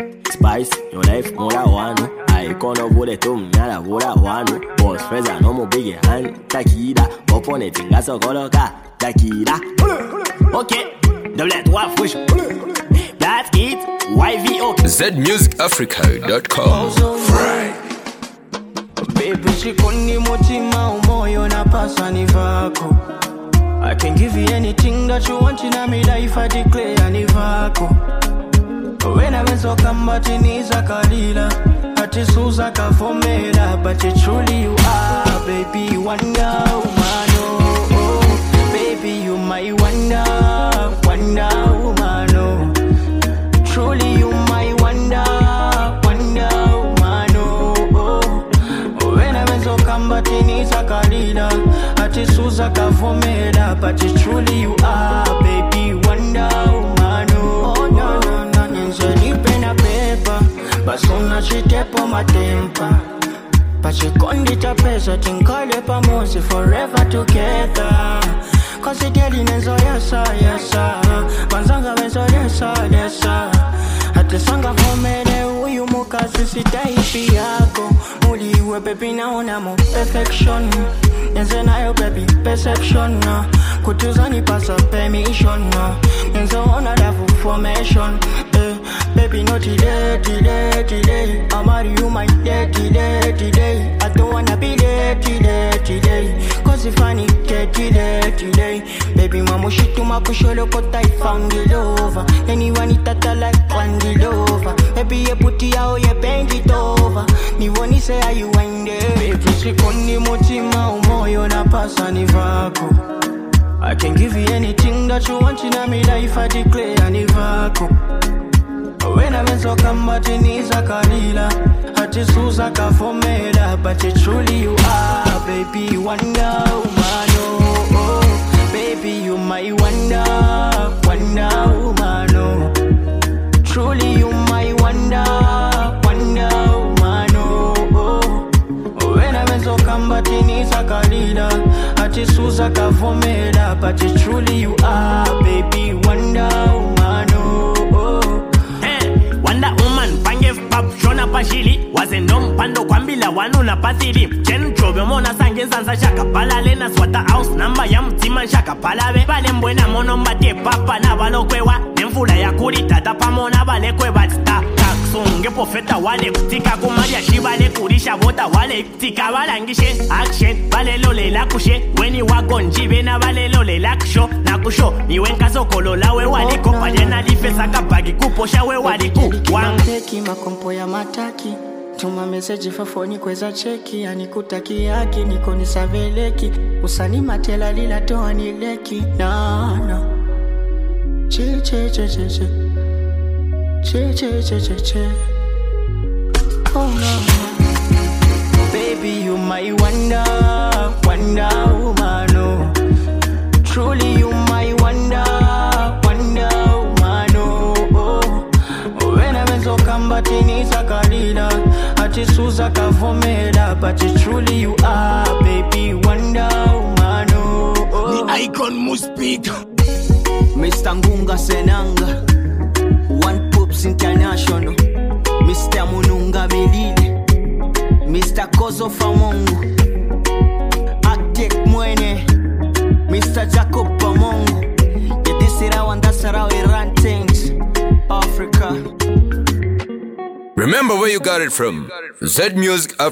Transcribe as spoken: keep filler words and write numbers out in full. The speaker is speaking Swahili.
Spice, your life more than one. I gonna vote to me, I vote one. Boss friends, I know my big hand. Takida, open it, tingasa koloka. Takida. Okay, double it, what push? That's it. Y V O. Z music africa dot com. Baby, shikoni mutima umoyo na pasa ni vako. I can give you anything that you want in my life, I declare ni vako. When I was so combating kalila, ati suza kafomela, but you truly you are, baby, wonder woman, oh, oh. Baby, you my wonder, wonder woman, oh. Truly you my wonder, wonder woman, oh, oh. When I was so combating kalila, ati suza kafomela, but you truly you are, baby, wonder woman, oh, oh no, no, no, no. Pen a paper, but soon as she tap on my temper. But she can't get a pressure, think call it a mercy forever together. Cause it getting is oh yes sir, yes sir. Manzanga is oh yes sir, yes sir. At the sanga for me, who you moka sisi taipi yako. Muli we baby na una mo perfection. Yenze na yo baby perception. Kutuzani pasa permission. Yenze ona dafu formation. Baby, no delay, delay, delay. I'm out of you, my day, delay, delay. I don't wanna be late, delay, delay. Cause if I need get delay, delay. Baby, mama, shit to my kusholo, but I found it over. Anyone it tata like one it over. Baby, you put it out, you bend it over. Ni woni say how you wind it. Baby, shikoni mutima umoyo na pasa ni vako. I can give you anything that you want in my life, I declare ni vako. When I was so combating kalila, ati suza kafomela, but you truly you are, baby, wonder woman, oh, oh. Baby, you my wonder, wonder woman, oh. Truly you my wonder, wonder woman, oh, oh. When I was so combating kalila, ati suza kafomela, but you truly you are, baby, wonder woman, oh, oh. Wonder woman, pange pap, shona pashili. Wazendom pando kwambila wanu na patiri. Chen chobe mona sange zanza shaka palale. Na swata house namba ya mtima shaka palave. Bale mbwena mono mbate papa na balo kwewa. Nemfula ya kuri tata pamona bale kwewa. Sta taksunge pofeta wale kutika kumaria shibale kurisha bota wale kutika balangishe. Action, bale lole la kushe. Weni wagonjive na bale lole la kusho. Na kusho, ni wenka sokolo la we waliko. Pajena lifesa kapagi kuposha we waliko. Teki makompo ya mataki. Tuma message fafoni kweza cheki. Anikutaki yaki niko nisaveleki. Usani matela lila toa nileki. Na na Che che che che che Che che che che che Oh no. Baby you my wonder, wonder woman, oh. Truly you my wonder, wonder woman, oh, oh. When I was so combating kalila, ati suza kafomela, but you truly you are, baby, wonder woman, oh, oh. The icon must speak. Mister Ngunga Senanga, One Pops International, Mister Mununga Melide, Mister Kozo Famongo, Aktek Mwene, Mister Jacob Pamongo. Yeah, this is how and that's how we run things, Africa. Remember where you got it from. Z music africa